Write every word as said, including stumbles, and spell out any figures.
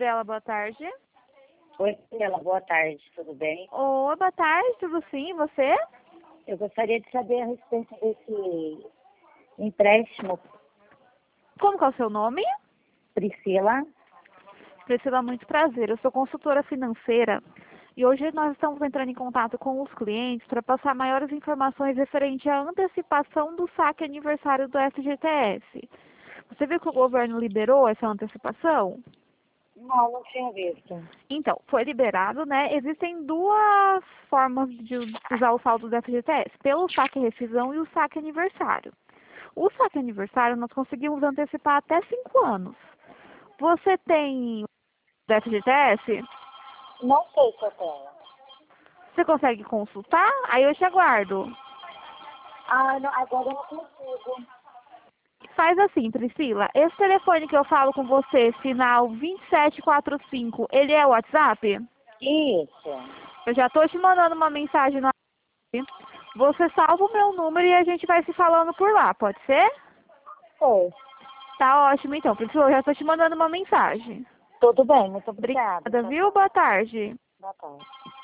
Gabriela, boa tarde. Oi, Gabriela, boa tarde, tudo bem? Oi, boa tarde, tudo sim, e você? Eu gostaria de saber a respeito desse empréstimo. Como que é o seu nome? Priscila, Priscila, muito prazer. Eu sou consultora financeira e hoje nós estamos entrando em contato com os clientes para passar maiores informações referente à antecipação do saque aniversário do F G T S. Você viu que o governo liberou essa antecipação? não, não tinha visto. Então, foi liberado, né? Existem duas formas de usar o saldo do F G T S, pelo saque rescisão e o saque aniversário. O saque aniversário nós conseguimos antecipar até cinco anos. Você tem o F G T S? Não sei se eu tenho. Você consegue consultar? Aí eu te aguardo. Ah, não, agora eu não consigo. Faz assim, Priscila. Esse telefone que eu falo com você, final vinte e sete quarenta e cinco, ele é o WhatsApp? Isso. Eu já estou te mandando uma mensagem no WhatsApp. Você salva o meu número e a gente vai se falando por lá, pode ser? Foi. Tá ótimo então, Priscila. Eu já estou te mandando uma mensagem. Tudo bem, muito obrigada. Obrigada, viu? Boa tarde. Boa tarde.